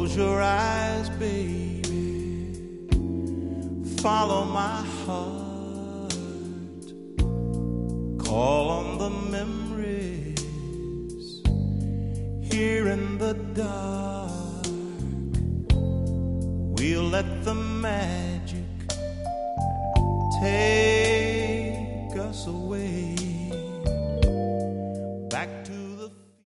Close your eyes, baby. Follow my heart. Call on the memories here in the dark. We'll let the magic